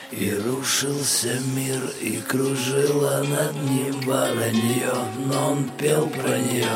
И рушился мир, и кружило над ним воронье, но он пел про нее,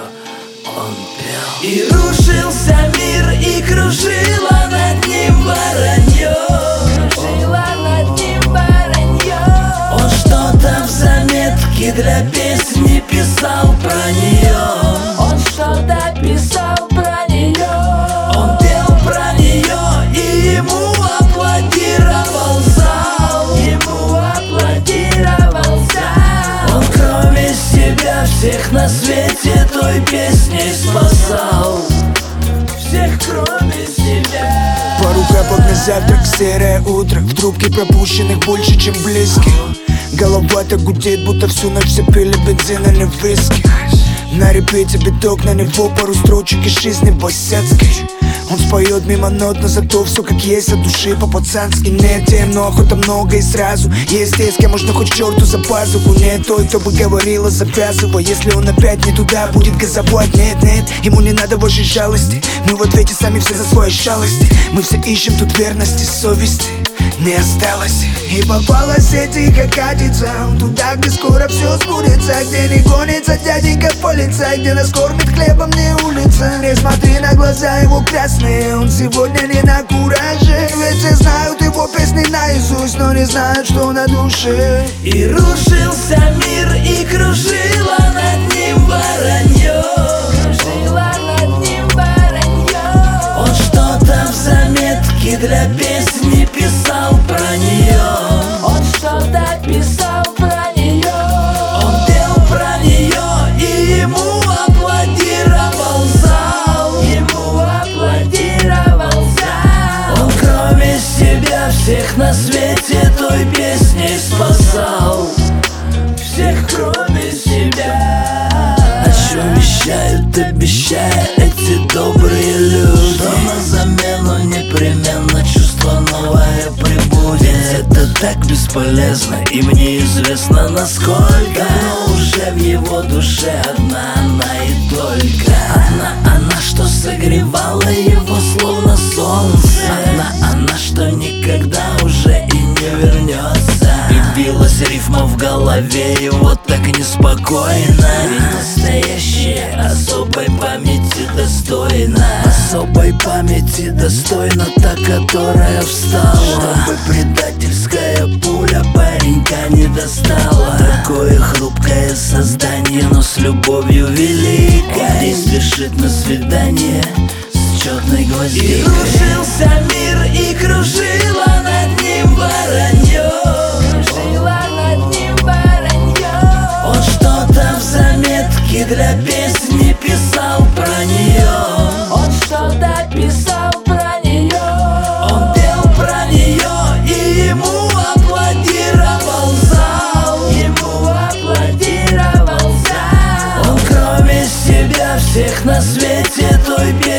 он пел. И рушился мир, и кружило над ним воронье, кружило над ним воронье. Он что-то в заметке для песни писал про нее, он что-то писал про нее. Он пел про нее, и ему аплодировал зал, ему аплодировал зал. Он кроме себя всех на свете той песней спасал, всех кроме себя. Порука под на завтрак, серое утро. В трубке пропущенных больше, чем близких. Голова так гудит, будто всю ночь все пили бензин или виски. На репите биток, на него пару строчек из жизни босяцкой. Он споет мимо нот, но зато все как есть, от души по-пацански. Нет тем, но охота много и сразу. Есть те, с кем можно хоть черту за пазуху. Нет той, кто бы говорила, завязывай. Если он опять не туда будет газовать. Нет, нет, ему не надо вашей жалости. Мы в ответе сами все за свои шалости. Мы все ищем тут верности, совести не осталось. И попалась тихо катится туда, где скоро все сбудется, где не гонится дяденька полиция, где нас кормит хлебом не улица. Не смотри на глаза его красные, он сегодня не на кураже. Ведь все знают его песни наизусть, но не знают, что на душе. И рушился мир, и кружило над ним воронье, кружило над ним воронье. Он что-то в заметке для песни писал про нее, он что-то писал про нее. Он пел про нее, и ему аплодировал зал, ему аплодировал зал. Он кроме себя всех на свете той песней спасал, всех кроме себя. О чем вещают, обещая эти добрые люди, что на замену непременно чувство новое прибудет. Это так бесполезно, и мне известно насколько. Но уже в его душе одна она и только. Одна она, что согревала его словно солнце. Одна она, что никогда уже и не вернется. И билась рифма в голове, и вот так неспокойно. Ведь настоящее особой памяти достойна, особой памяти достойна та, которая встала, чтобы предательская пуля паренька не достала. Такое хрупкое создание, но с любовью великой. Он не спешит на свидание с четной гвоздикой. И рушился мир, и кружило над ним воронье, кружило над ним воронье. Он что-то в заметке для песни писал про нее, он что-то писал про нее. Он пел про нее, и ему аплодировал зал, ему аплодировал зал. Он кроме себя всех на свете той песни